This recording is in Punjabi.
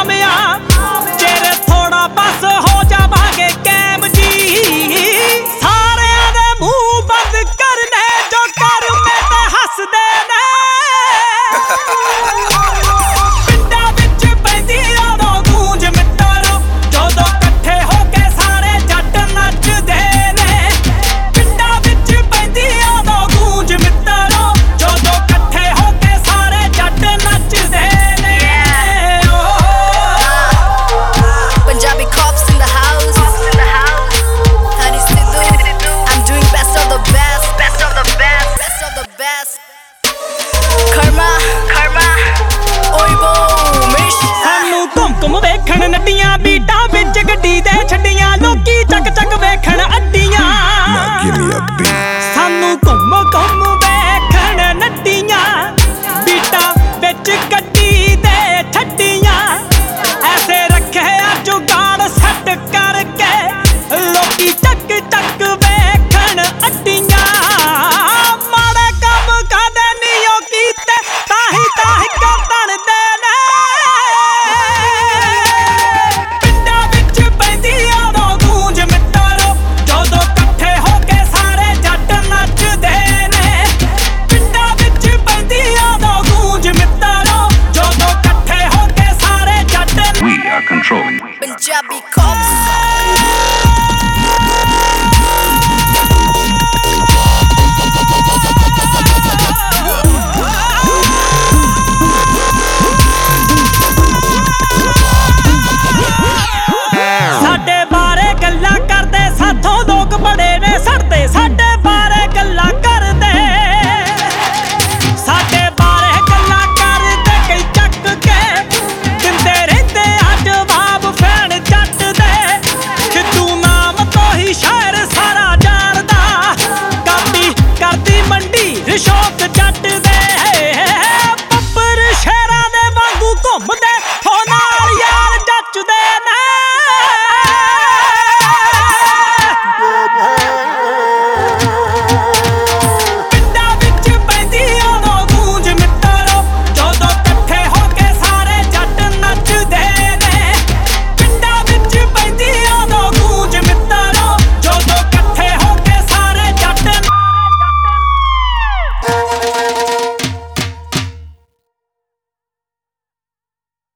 ਆਮਿਆ ਚਿਰ ਥੋੜਾ ਬਸ ਹੋ ਜਾਵਾਂਗੇ ਕੈਮ ਜੀ ਸਾਰਿਆਂ ਦੇ ਮੂੰਹ ਬੰਦ ਕਰਨੇ ਜੋ ਕਰ ਮੈਂ ਤਾਂ ਹੱਸਦੇ ਨੇ ਪਿੰਡਾਂ ਵਿੱਚ ਪੈਂਦੀ ਉਦੋਂ ਗੂੰਜ ਮਿੱਤਰੋ ਜਦੋਂ ਇਕੱਠੇ ਹੋ ਕੇ ਸਾਰੇ ਜੱਟ ਨੱਚਦੇ ਨੇ ਪਿੰਡਾਂ ਵਿੱਚ ਪੈਂਦੀ ਉਦੋਂ ਗੂੰਜ ਮਿੱਤਰੋ ਜਦੋਂ ਇਕੱਠੇ ਹੋ ਕੇ ਸਾਰੇ ਜੱਟ ਨੱਚਦੇ ਨੇ Punjabi cops in the house. Honey Sidhu, I'm doing best of the best, best of the best, best of the best. Karma, Oibo, Mish. ਸਾਨੂੰ ਘੁੰਮ ਵੇਖਣ ਨੱਡੀਆਂ ਬੀਟਾਂ ਵਿੱਚ ਗੱਡੀ ਦੇ ਛੱਡੀਆਂ ਲੋਕੀ ਚੱਕ ਚੱਕ ਵੇਖਣ ਅੱਡੀਆਂ ਸਾਨੂੰ ਘੁੰਮ ਵੇਖਣ ਨੱਡੀਆਂ ਬੀਟਾਂ ਵਿੱਚ ਗੱਡੀ ਦੇ ਛੱਡੀਆਂ ਐਸੇ ਰੱਖਿਆ ਜੁਗਾੜ ਸੈੱਟ ਕਰਕੇ ਲੋਕੀ ਚੱਕ ਚੱਕ ਵੇਖਣ ਅੱਡੀਆਂ ਮਾੜੇ ਕੰਮ ਕਦੇ ਨਹੀਂ ਉਹ ਕੀਤੇ ਤਾਂ ਹੀ ਬਣਦੇ ਨੇ ਪਿੰਡਾਂ ਵਿੱਚ ਪੈਂਦੀ ਉਦੋਂ ਗੂੰਜ ਮਿੱਤਰੋ ਜਦੋਂ ਇਕੱਠੇ ਹੋ ਕੇ ਸਾਰੇ ਜੱਟ ਨੱਚਦੇ ਨੇ ਪਿੰਡਾਂ ਵਿੱਚ ਪੈਂਦੀ ਉਦੋਂ ਗੂੰਜ ਮਿੱਤਰੋ ਜਦੋਂ ਇਕੱਠੇ ਹੋ ਕੇ ਸਾਰੇ ਜੱਟ We are controlling. Punjabi